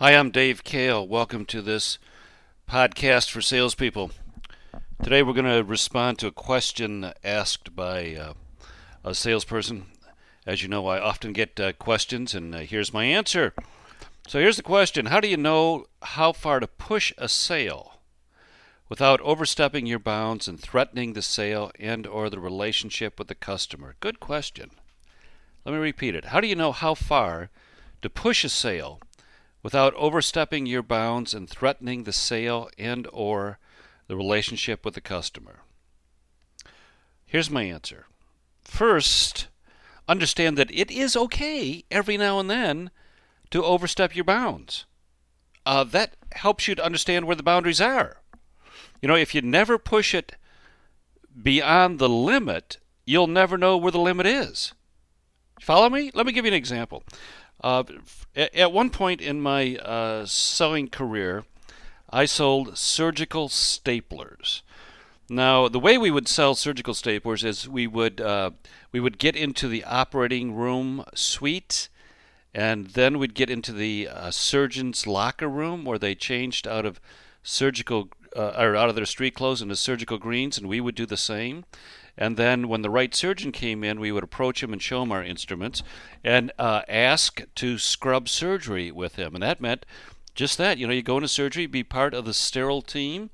Hi, I'm Dave Kale. Welcome to this podcast for salespeople. Today we're going to respond to a question asked by a salesperson. As you know, I often get questions, and here's my answer. So here's the question. How do you know how far to push a sale without overstepping your bounds and threatening the sale and or the relationship with the customer? Good question. Let me repeat it. How do you know how far to push a sale without overstepping your bounds and threatening the sale and or the relationship with the customer? Here's my answer. First, understand that it is okay every now and then to overstep your bounds. That helps you to understand where the boundaries are. You know, if you never push it beyond the limit, you'll never know where the limit is. Follow me? Let me give you an example. At one point in my selling career, I sold surgical staplers. Now, the way we would sell surgical staplers is we would get into the operating room suite, and then we'd get into the surgeon's locker room where they changed out of surgical or out of their street clothes into surgical greens, and we would do the same. And then when the right surgeon came in, we would approach him and show him our instruments and ask to scrub surgery with him. And that meant just that. You know, you go into surgery, be part of the sterile team,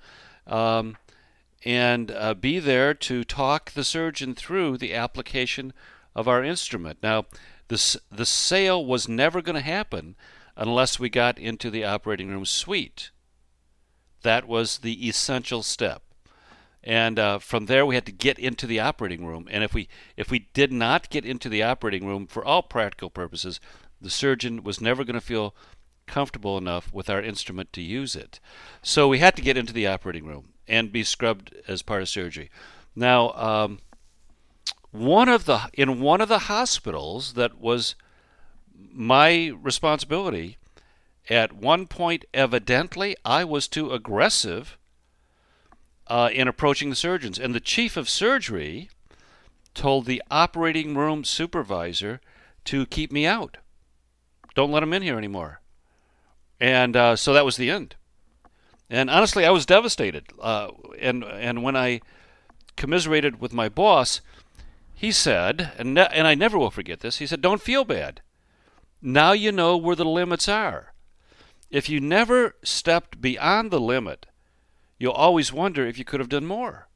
and be there to talk the surgeon through the application of our instrument. Now, the sale was never going to happen unless we got into the operating room suite. That was the essential step. And from there, we had to get into the operating room. And if we did not get into the operating room, for all practical purposes, the surgeon was never going to feel comfortable enough with our instrument to use it. So we had to get into the operating room and be scrubbed as part of surgery. Now, in one of the hospitals that was my responsibility, at one point, evidently, I was too aggressive in approaching the surgeons. And the chief of surgery told the operating room supervisor to keep me out. Don't let him in here anymore. And so that was the end. And honestly, I was devastated. And when I commiserated with my boss, he said, and I never will forget this, he said, don't feel bad. Now you know where the limits are. If you never stepped beyond the limit, you'll always wonder if you could have done more.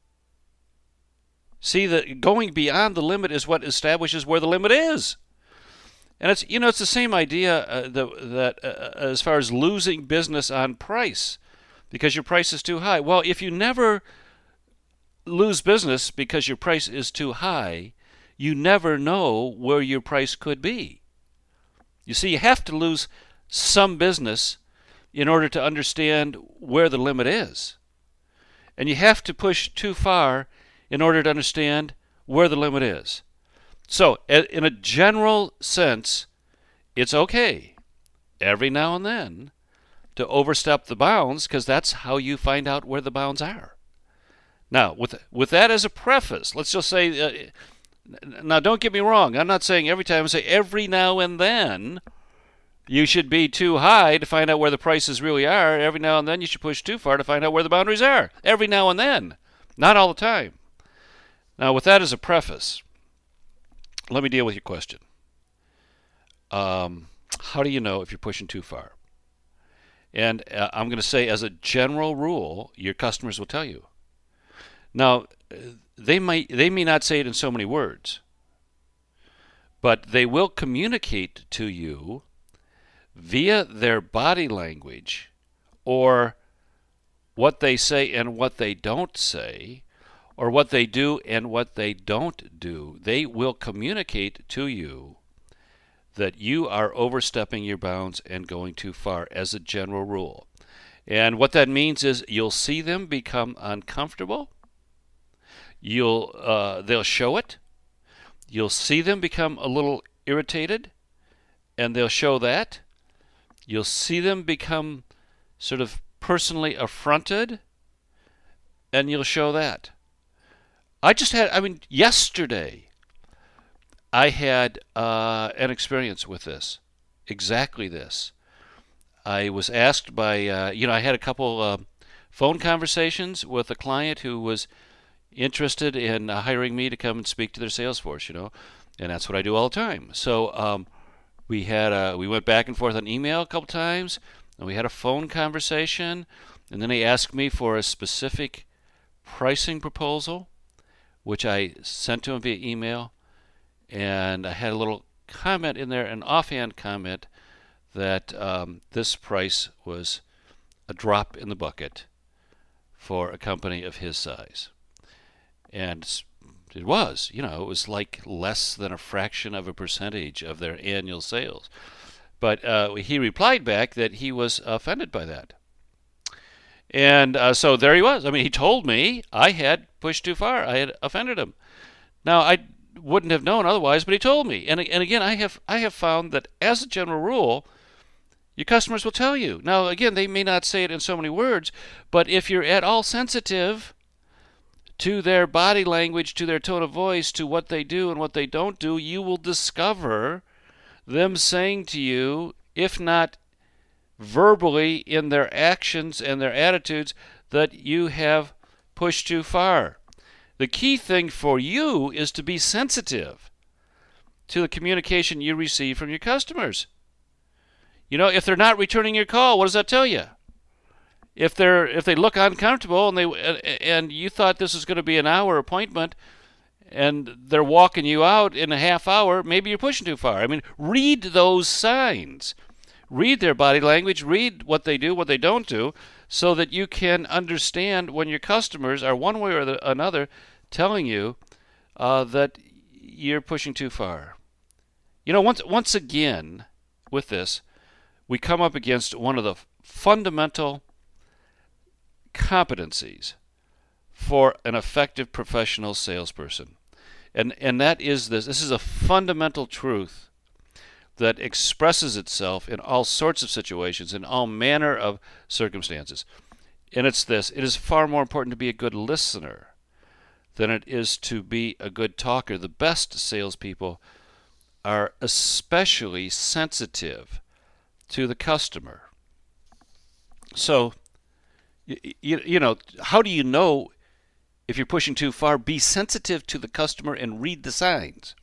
See, that going beyond the limit is what establishes where the limit is. And it's the same idea that as far as losing business on price because your price is too high. Well, if you never lose business because your price is too high, you never know where your price could be. You see, you have to lose some business in order to understand where the limit is. And you have to push too far in order to understand where the limit is. So, in a general sense, it's okay every now and then to overstep the bounds because that's how you find out where the bounds are. Now, with that as a preface, let's just say, now don't get me wrong, I'm not saying every time, I say every now and then you should be too high to find out where the prices really are. Every now and then you should push too far to find out where the boundaries are. Every now and then. Not all the time. Now, with that as a preface, let me deal with your question. How do you know if you're pushing too far? And I'm going to say, as a general rule, your customers will tell you. Now, they may not say it in so many words, but they will communicate to you via their body language or what they say and what they don't say, or what they do and what they don't do. They will communicate to you that you are overstepping your bounds and going too far as a general rule. And what that means is you'll see them become uncomfortable. They'll show it. You'll see them become a little irritated, and they'll show that. You'll see them become sort of personally affronted, and you'll show that. Yesterday, I had an experience with this, exactly this. I was asked by, I had a couple phone conversations with a client who was interested in hiring me to come and speak to their sales force, and that's what I do all the time. So we went back and forth on email a couple times, and we had a phone conversation, and then he asked me for a specific pricing proposal, which I sent to him via email, and I had a little comment in there, an offhand comment, that this price was a drop in the bucket for a company of his size. And it was, it was like less than a fraction of a percentage of their annual sales. But he replied back that he was offended by that. And so there he was. I mean, he told me I had pushed too far. I had offended him. Now, I wouldn't have known otherwise, but he told me. And again, I have found that as a general rule, your customers will tell you. Now, again, they may not say it in so many words, but if you're at all sensitive to their body language, to their tone of voice, to what they do and what they don't do, you will discover them saying to you, if not verbally in their actions and their attitudes, that you have pushed too far. The key thing for you is to be sensitive to the communication you receive from your customers. If they're not returning your call, what does that tell you? If they look uncomfortable and you thought this was going to be an hour appointment and they're walking you out in a half hour, maybe you're pushing too far. I mean, read those signs. Read their body language, read what they do, what they don't do, so that you can understand when your customers are one way or another telling you that you're pushing too far. Once again, with this, we come up against one of the fundamental competencies for an effective professional salesperson. And that is this. This is a fundamental truth that expresses itself in all sorts of situations, in all manner of circumstances. And it's this. It is far more important to be a good listener than it is to be a good talker. The best salespeople are especially sensitive to the customer. So, how do you know if you're pushing too far? Be sensitive to the customer and read the signs.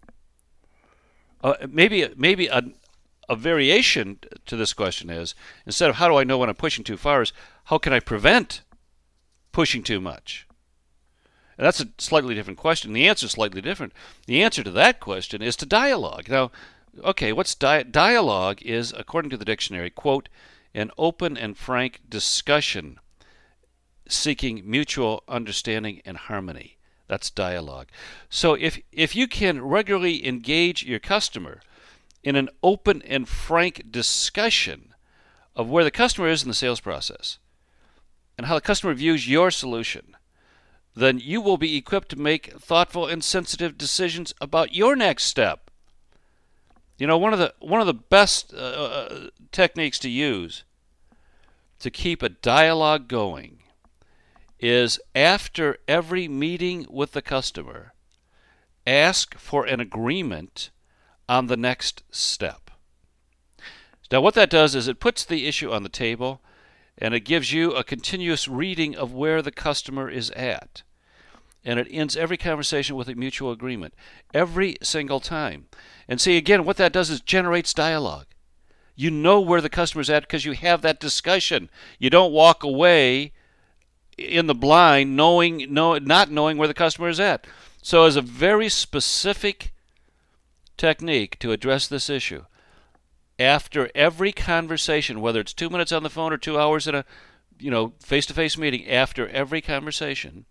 Maybe a variation to this question is, instead of how do I know when I'm pushing too far, is how can I prevent pushing too much? And that's a slightly different question. The answer is slightly different. The answer to that question is to dialogue. Now, okay, what's dialogue is, according to the dictionary, quote, an open and frank discussion seeking mutual understanding and harmony. That's dialogue. So if you can regularly engage your customer in an open and frank discussion of where the customer is in the sales process and how the customer views your solution, then you will be equipped to make thoughtful and sensitive decisions about your next step. One of the best techniques to use to keep a dialogue going is, after every meeting with the customer, ask for an agreement on the next step. Now, what that does is it puts the issue on the table, and it gives you a continuous reading of where the customer is at. And it ends every conversation with a mutual agreement, every single time. And see, again, what that does is generates dialogue. You know where the customer's at because you have that discussion. You don't walk away in the blind not knowing where the customer is at. So as a very specific technique to address this issue, after every conversation, whether it's 2 minutes on the phone or 2 hours in a face-to-face meeting, after every conversation,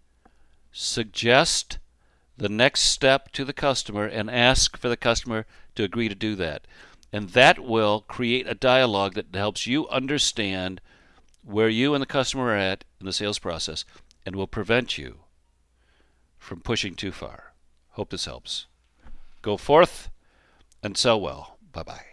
suggest the next step to the customer and ask for the customer to agree to do that. And that will create a dialogue that helps you understand where you and the customer are at in the sales process and will prevent you from pushing too far. Hope this helps. Go forth and sell well. Bye-bye.